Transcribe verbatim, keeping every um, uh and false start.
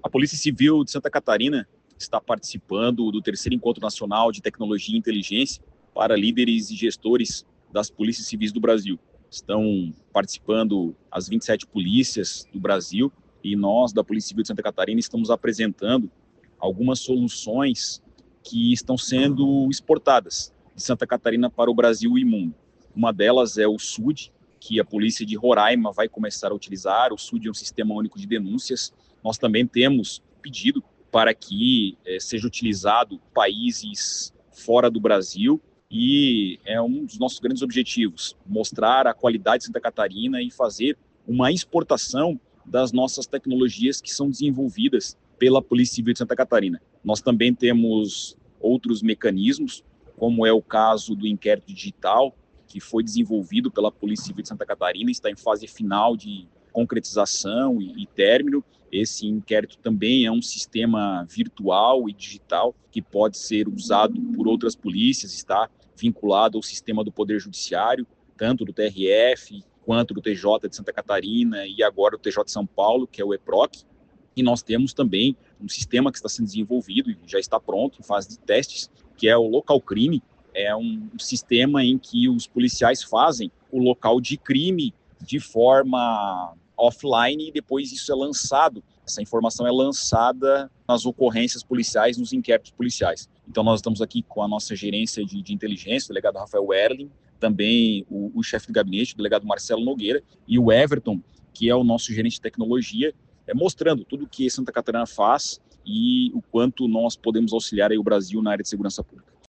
Polícia Civil de Santa Catarina está participando do terceiro Encontro Nacional de Tecnologia e Inteligência para líderes e gestores das polícias civis do Brasil. Estão participando as vinte e sete polícias do Brasil e nós, da Polícia Civil de Santa Catarina, estamos apresentando algumas soluções que estão sendo exportadas de Santa Catarina para o Brasil e mundo. Uma delas é o S U D, que a Polícia de Roraima vai começar a utilizar. O S U D é um Sistema Único de Denúncias. Nós também temos pedido para que eh, seja utilizado países fora do Brasil, e é um dos nossos grandes objetivos, mostrar a qualidade de Santa Catarina e fazer uma exportação das nossas tecnologias que são desenvolvidas pela Polícia Civil de Santa Catarina. Nós também temos outros mecanismos, como é o caso do inquérito digital, que foi desenvolvido pela Polícia Civil de Santa Catarina, está em fase final de concretização e, e término. Esse inquérito também é um sistema virtual e digital que pode ser usado por outras polícias, está vinculado ao sistema do Poder Judiciário, tanto do T R F quanto do T J de Santa Catarina e agora do T J de São Paulo, que é o EPROC. E nós temos também um sistema que está sendo desenvolvido e já está pronto, em fase de testes, que é o Local Crime. É um sistema em que os policiais fazem o local de crime de forma offline e depois isso é lançado, essa informação é lançada nas ocorrências policiais, nos inquéritos policiais. Então nós estamos aqui com a nossa gerência de, de inteligência, o delegado Rafael Erling, também o, o chefe de gabinete, o delegado Marcelo Nogueira, e o Everton, que é o nosso gerente de tecnologia, é, mostrando tudo o que Santa Catarina faz e o quanto nós podemos auxiliar aí o Brasil na área de segurança pública.